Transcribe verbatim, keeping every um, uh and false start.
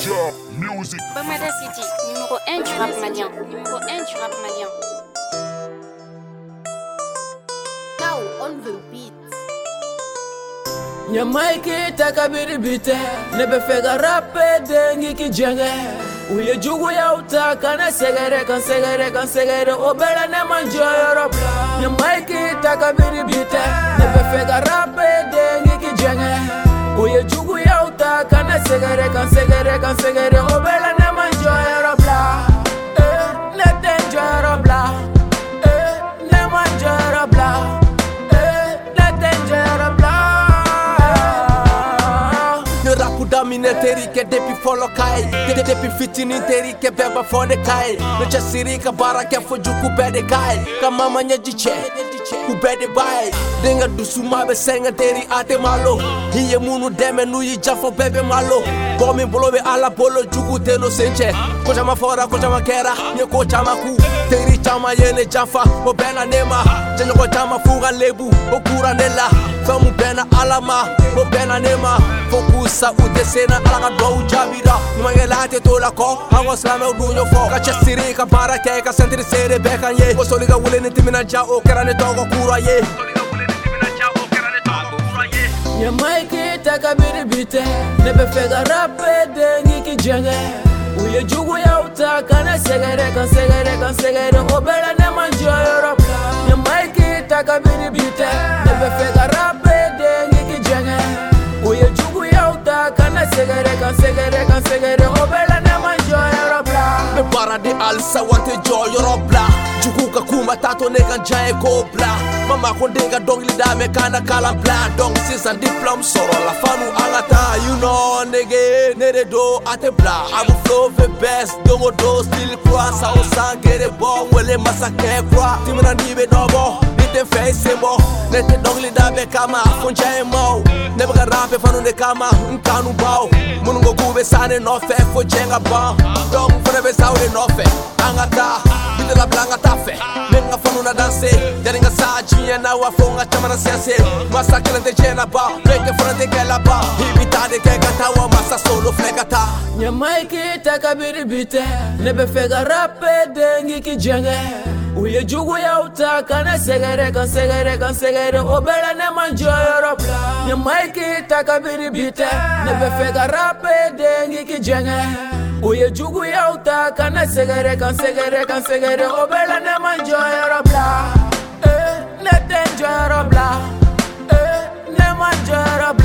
Job Music. Bamada City, numéro un du rap malien. Numéro un du rap malien. Now on the beat. Nyamaiki takabiri bite nebe fega rappe dengi ki jenge uye jugu ya utaka na segere kan segere kan segere obela ne manjo Europe. Nyamaiki takabiri bite nebe fega rappe dengi ki jenge uye jugu ya utaka na segere kan segere kan segere obela ne manjo Europe. Eh ne denjo Europe. Eh ne manjo Europe. Eh ne denjo Europe. Damine terike depi follow kai de depi fitini terike beba fode kai no chasirika baraka fojuku bede kai kama manya jiche ku bede bai denga dusuma be senga teri ate malo hiye munu deme nuyi jafo bebe malo bomi bolobe ala bolo jugu teno senche ko jama fora ko jama kera nye ko jama ku teri chama yene jafa o bena nema jenyo ko jama fuga lebu o kura nela famu bena alama o bena nema fokusa udesena alaga do jabira mangelate to la ko hawa slame udunyo fo ka chesiri ka baraka ka sentiri sere beka ye ko soliga wulene timina ja o kerane togo kura ye soliga wulene timina ja o kerane togo kura ye Nyamaiki takabiri bite nebe fega rappe dengi ki jenge uye jugu ya utaka na segere kan segere kan segere obela ne manjo Europe. Nyamaiki takabiri bite nebe fega rappe dengi ki jenge uye jugu ya utaka na segere kan segere kan segere obela ne manjo Europe. me bara de alsa wante jo Europe la jugu ka kuma tato ne kan jae ko bla mama ko denga dongli da me kana kala bla donc since un diplôme soro la fanu alata you know nigga nere do ate bla I'm flow the best dongo do still croix sa o sangere bon wele masake croix timina nibe dobo nite face mo nete dongli da be kama fonja mo nebe ga rape fanu ne kama nkanu bao munungo kube sane no fe fo jenga ba donc fone be saure no fe angata bide la blanga ta fe menga fanu na danse jaringa sa jinye na wa fonga chamana sense masa kelente jena ba peke frente ke la ba hibitade ke kata wa masa solo flegata Nyamaiki takabiri bite nebe fega rappe dengi ki jenge uye jugu ya utaka na segere kan segere kan segere obela ne manjo Europe. Nyamaiki takabiri bite nebe fega rappe dengi ki jenge uye jugu ya utaka na segere kan segere kan segere obela ne manjo Europe. Eh ne denjo Europe. Eh ne manjo Europe.